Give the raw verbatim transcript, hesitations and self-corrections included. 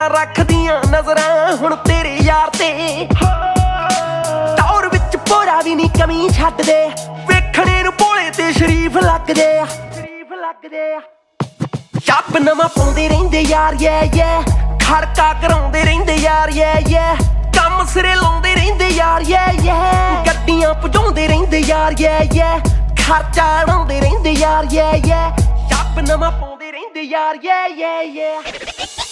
ਰੱਖਦੀਆਂ ਨਜ਼ਰਾਂ ਹੁਣ ਤੇਰੇ ਯਾਰ ਤੇ ਟੌਰ ਵਿੱਚ ਪੋਰਾ ਵੀ ਨਹੀਂ ਕਮੀ ਛੱਡਦੇ ਵੇਖਣੇ ਨੂੰ ਭੋਲੇ ਤੇ ਸ਼ਰੀਫ ਲੱਗਦੇ ਆ ਸ਼ਰੀਫ ਲੱਗਦੇ ਆ ਸ਼ੱਬ ਨਵਾਂ ਪਾਉਂਦੇ ਰਹਿੰਦੇ ਯਾਰ ਯੇ ਯੇ ਖੜਕਾ ਕਰਾਉਂਦੇ ਰਹਿੰਦੇ ਯਾਰ ਯੇ ਯੇ ਕੰਮ ਸਿਰੇ ਲਾਉਂਦੇ ਰਹਿੰਦੇ ਯਾਰ ਯੇ ਯੇ ਗੱਡੀਆਂ ਭਜਾਉਂਦੇ ਰਹਿੰਦੇ ਯਾਰ ਯੇ ਯੇ ਖਰਚਾ ਉਡਾਉਂਦੇ ਰਹਿੰਦੇ ਯਾਰ ਯੇ ਯੇ ਸ਼ੱਬ ਨਵਾਂ ਪਾਉਂਦੇ ਰਹਿੰਦੇ ਯਾਰ ਯੇ ਯੇ ਯੇ